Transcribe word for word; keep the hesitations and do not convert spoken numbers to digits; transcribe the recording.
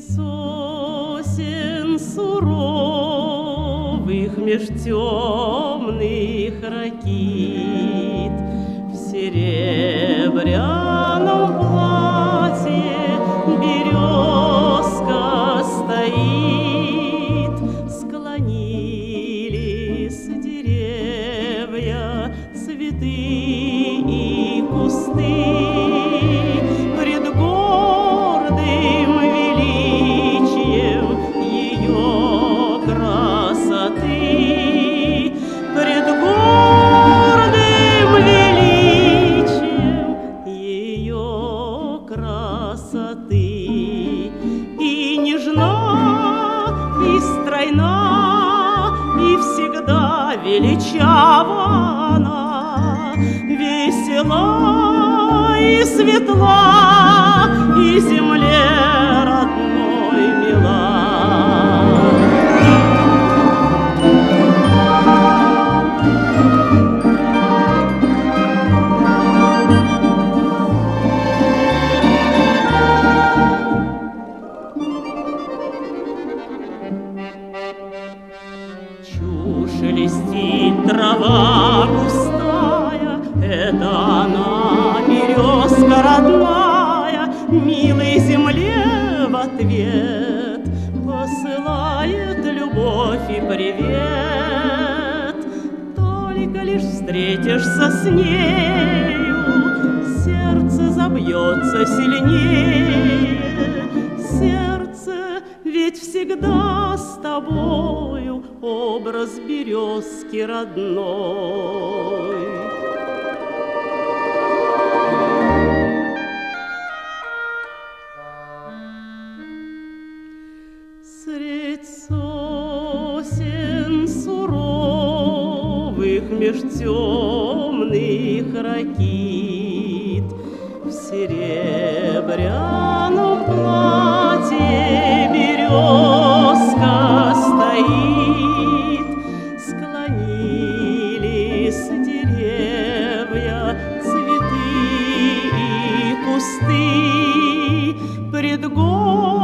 сосен суровых меж темных ракит в серебряном платье березка стоит. Склонились деревья, цветы и кусты пред гордым величием ее красоты, пред гордым величием ее красоты. И нежна, и стройна, и всегда величава она, весела и светла, и земле родной мила. Чушь шелестит трава густая, это она, березка родная, милой земле в ответ посылает любовь и привет. Только лишь встретишься с нею, сердце забьется сильнее. Сердце ведь всегда с тобою, образ березки родной. Средь сосен суровых меж темных ракит в серебряном платье березка стоит. Склонились деревья, цветы и кусты пред городом